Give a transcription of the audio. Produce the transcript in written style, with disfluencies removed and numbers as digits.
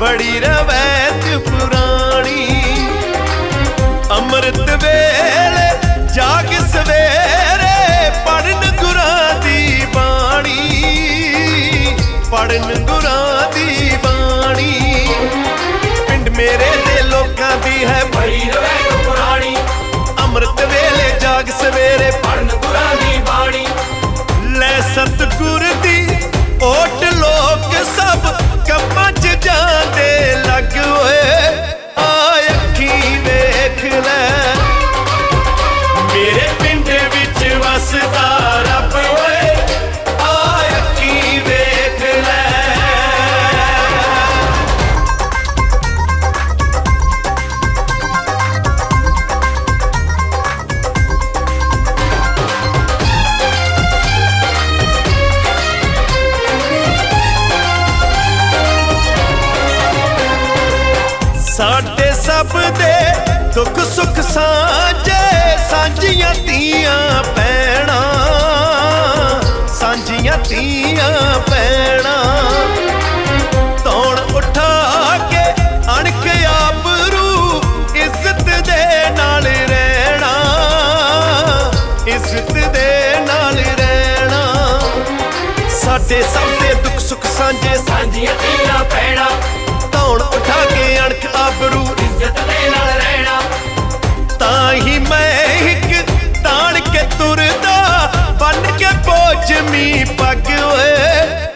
बड़ी रवैत पुरानी। अमृत वेले जाग सवेरे पढ़न गुरां दी बाणी, पढ़न गुरां दी बाणी। पिंड मेरे दे लोकां दी है बड़ी रवैत पुरानी। अमृत वेले जाग सवेरे पढ़न गुरां दी बाणी। लै सतगुर दी ओट लोक सब कम्मां च जांदे लग होए। आ अखीं वेख लै मेरे पिंड विच वसदा रब होए। आ अखीं वेख लै। साडे सब दे दुख सुख सांझे, सांझियां तियां भैणां, सांझियां तियां भैणां। तौण उठा के अणख आबरू इज्जत दे नाल रहना, इज्जत दे नाल रहना। साडे सब दे दुख सुख सांझे, सांझियां तियां भैणां। तौण उठा के अणख आबरू इज्जत दे नाल रहना। ताही मैं हिक ताण के तुरदा बन के पोचमी पग होए।